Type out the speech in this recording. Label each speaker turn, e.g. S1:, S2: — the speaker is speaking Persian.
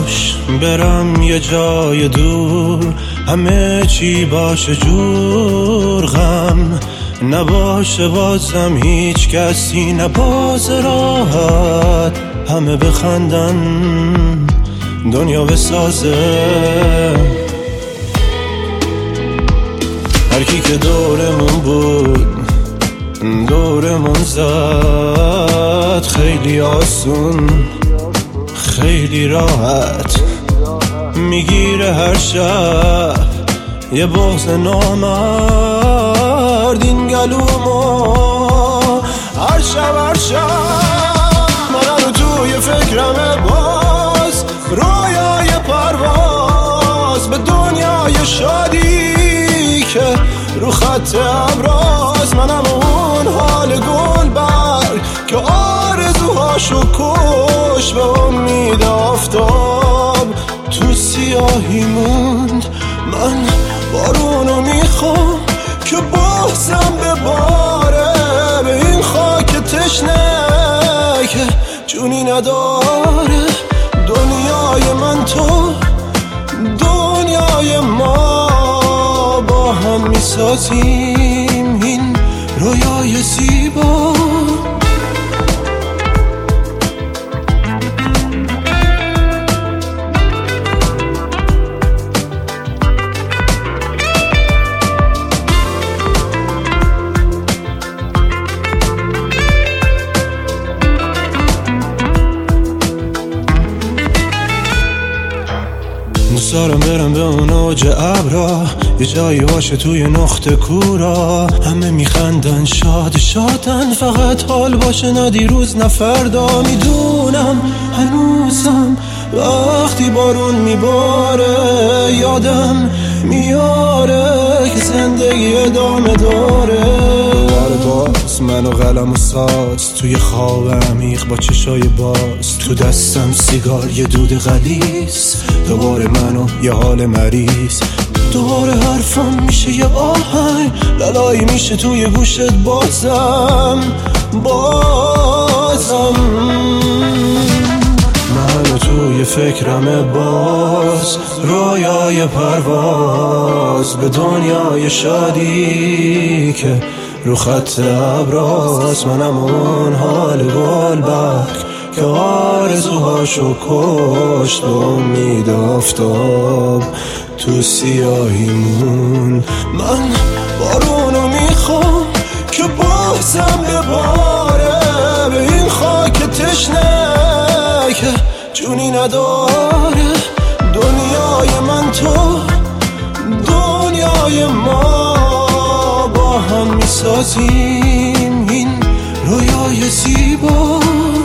S1: باش برم یه جای دور، همه چی باشه جور، غم نباشه بازم هیچ کسی نباز راحت، همه بخندن دنیا بسازه. هر کی که دورمون بود دورمون زد، خیلی آسون خیلی راحت، میگیره هر شب یه بغض نامرد این گلومو. هر شب من توی فکرمه باز، رویای پرواز به دنیای شادی که رو خط ابراز. منم اون حال گل برگ که آرزوهاشو کش، به امید آفتاب تو سیاهی موند. من بارونو میخوام که بازم بباره به این خاک تشنه که جونی نداره. دنیای من تو دنیای ما، با هم میسازیم این رویای زیبا. دوست دارم برم به اون اوج ابرا، یه جایی باشه توی نقطه کورا، همه میخندن شادن، فقط حال باشه نه دیروز نه فردا. میدونم هنوزم وقتی بارون میباره یادم میاره که زندگی ادامه داره. باز من و قلم و ساز توی خواب عمیق با چشای باز، تو دستم سیگار یه دود غلیظ، دوباره منو یه حال مریض، دوباره حرفم میشه یه آهنگ، لالایی میشه توی گوشت بازم. من توی فکرم باز، رویای پرواز به دنیای شادی که رو خط ابراز. منم اون حال گل برگ که آرزوهاشو کشت، به امید آفتاب تو سیاهی مون. من بارونو میخوام که بازم بباره به این خاک تشنه که جونی نداره. دنیای من تو دنیای ما، با هم میسازیم این رویای زیبا.